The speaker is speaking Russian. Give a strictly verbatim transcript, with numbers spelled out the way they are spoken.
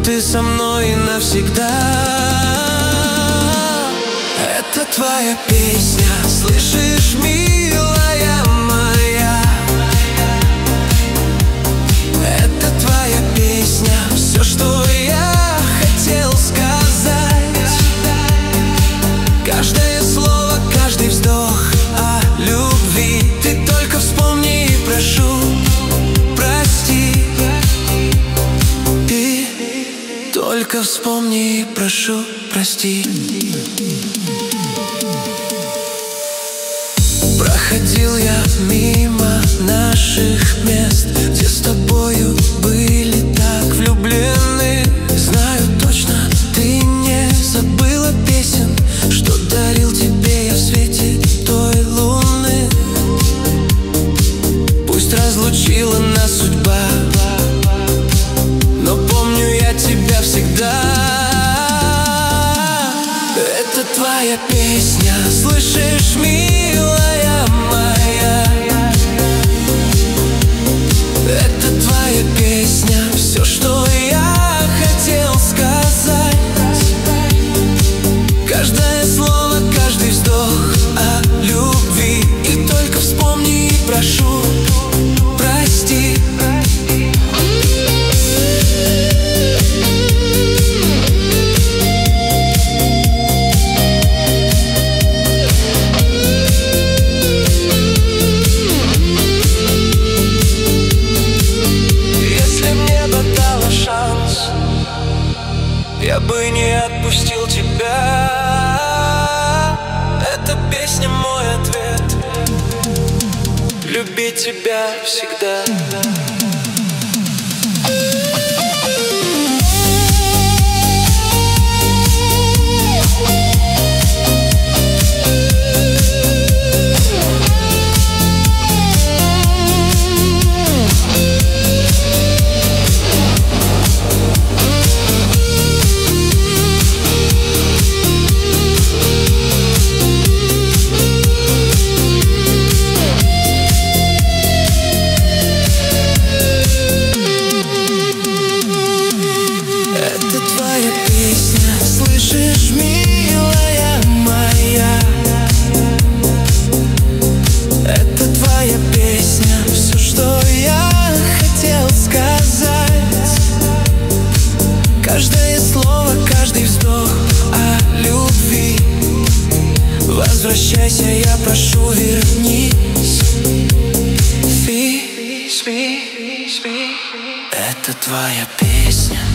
ты со мной навсегда. Это твоя песня, слышишь, милая моя? Это твоя песня, все, что я хотел сказать. Каждое слово, каждый вздох о любви. Ты только вспомни и прошу, прости. Ты только вспомни и прошу, прости. Проходил я мимо наших мест, где с тобою были так влюблены. Знаю точно, ты не забыла песен, что дарил тебе я в свете той луны. Пусть разлучила нас судьба, но помню я тебя всегда. Это твоя песня, слышишь, милая моя? Это твоя песня, все, что я хотел сказать. Каждое слово, каждый вздох о любви. И только вспомни и прошу, прости. Я бы не отпустил тебя. Эта песня мой ответ. Любить тебя всегда. Слышишь, милая моя? Это твоя песня, все, что я хотел сказать. Каждое слово, каждый вздох о любви. Возвращайся, я прошу, вернись. Спи, спи, спи. Это твоя песня.